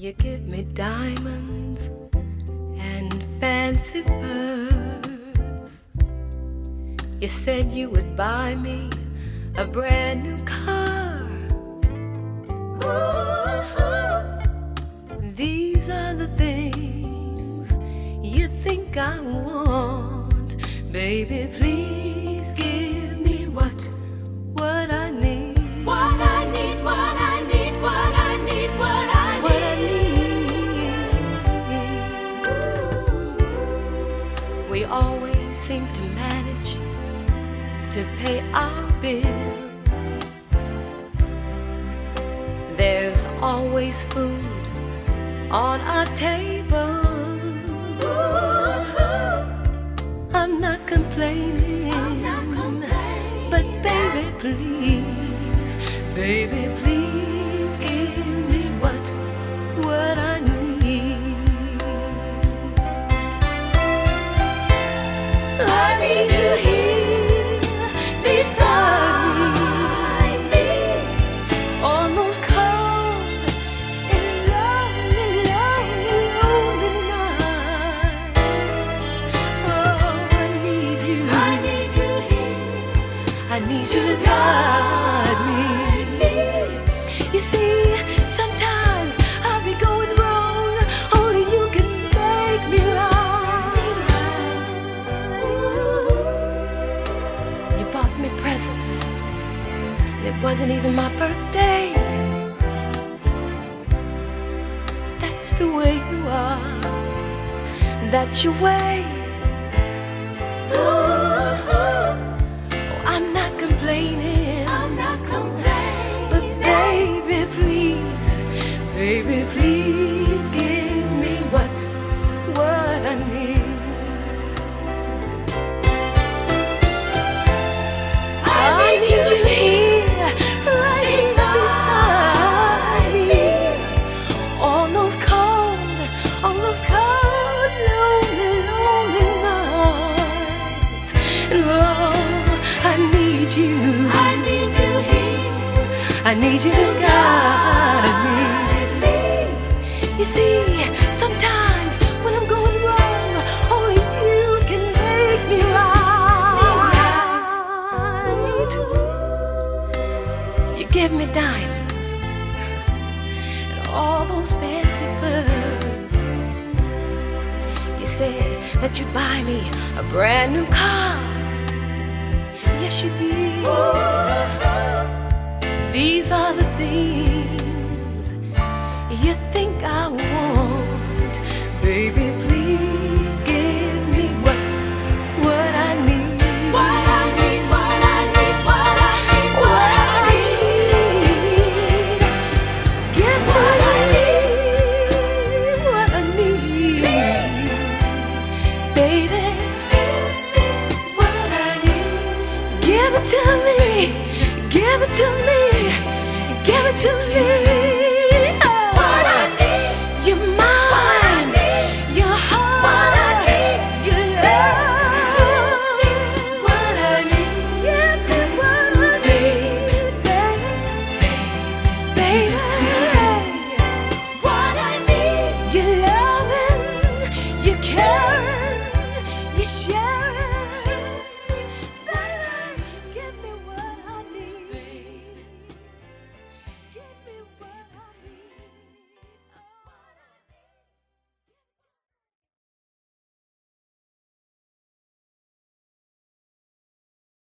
You give me diamonds and fancy furs. You said you would buy me a brand new car. These are the things you think I want. Baby, please give me what I need. What I need, what I need, what I need, what I need. We always seem to manage to pay our bills. There's always food on our table. I'm not complaining, but baby, please give me what I need. I need you here beside me on those cold and lonely, lonely, lonely nights. Oh, I need you. I need you here. I need you to guide me. You see, sometimes I'll be going wrong. Only you can make me right. You bought me presents, and it wasn't even my birthday. That's the way you are. That's your way. Oh, I'm not complaining. I'm not complaining. But baby, please give me what I need. I need you here, right beside me, on those cold, lonely, lonely nights. And oh, I need you. I need you here. I need you to guide me. You see, sometimes when I'm going wrong, only you can make me right. You give me diamonds and all those fancy furs. You said that you'd buy me a brand new car. Yes, you did. These are the things you think I want. Baby, please give me what I need. What I need, what I need, what I need, what I need. Give me what I need, what I need. Baby, what I need. Give it to me, give it to me, give it to me. You're loving, you're caring, you're sharing.